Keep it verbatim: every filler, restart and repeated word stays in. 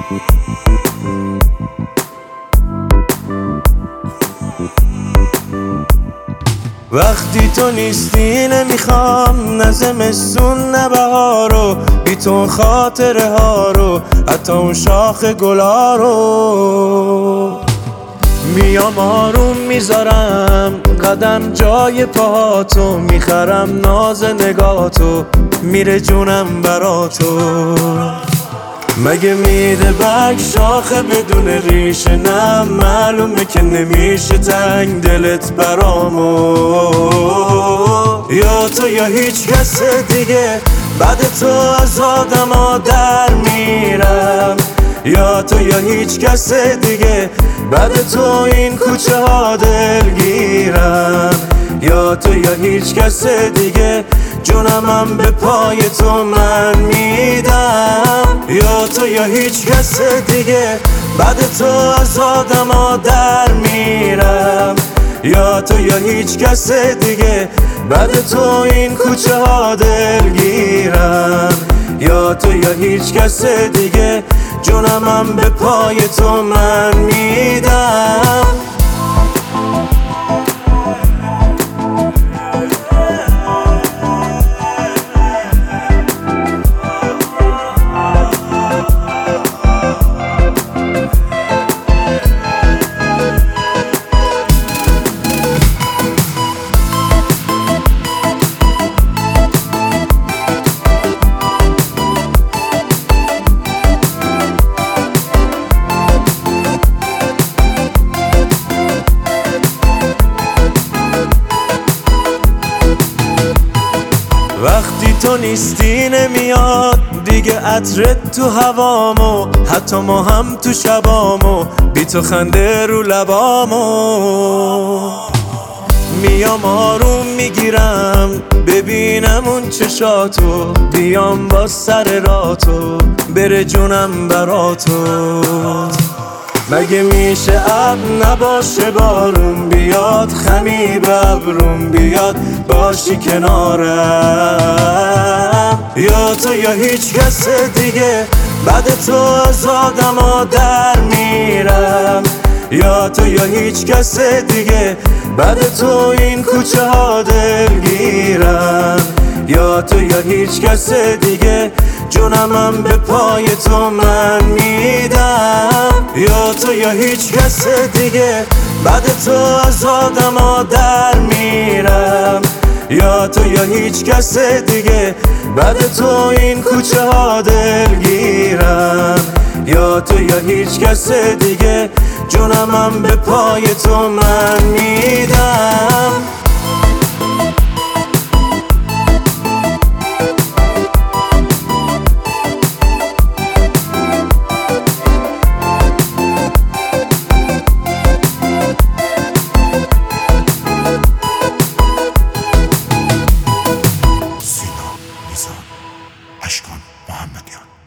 وقتی تو نیستی نمیخوام نه زمستون نه بهارو، بی تو خاطره ها رو، حتی اون شاخ گلا رو. میام آروم میذارم قدم جای پاهاتو، میخرم ناز نگاهاتو، میره جونم برا تو. مگه میده برگ شاخه بدون ریشه؟ نه معلومه که نمیشه تنگ دلت برامو. یا تو یا هیچ کس دیگه، بعد تو از آدما در میرم. یا تو یا هیچ کس دیگه، بعد تو این کوچه ها دلگیرم. یا تو یا هیچ کس دیگه، جونمم به پای تو من میدم. یا تو یا هیچ کس دیگه، بعد تو از آدما در میرم. یا تو یا هیچ کس دیگه، بعد تو این کوچه ها دلگیرم. یا تو یا هیچ کس دیگه، جونمم به پای تو من میدم. وقتی تو نیستی نمیاد دیگه عطرت تو هوامو، حتی ما هم تو شبامو، بی تو خنده رو لبامو. میام آروم میگیرم ببینم اون چشاتو، بیام با سر راتو، بره جونم برا تو. مگه میشه ابر نباشه بارون بیاد، خمی به ابروم بیاد باشی کنارم. یا تو یا هیچ کس دیگه، بعد تو از آدما در میرم. یا تو یا هیچ کس دیگه، بعد تو این کوچه ها دلگیرم. یا تو یا هیچ کس دیگه، جونمم به پای تو من میدم. یا تو یا هیچ کس دیگه، بعد تو از آدما در میرم. یا تو یا هیچ کس دیگه، بعد تو این کوچه ها دلگیرم. یا تو یا هیچ کس دیگه، جونمم به پای تو من میدم. اشکان محمدیان.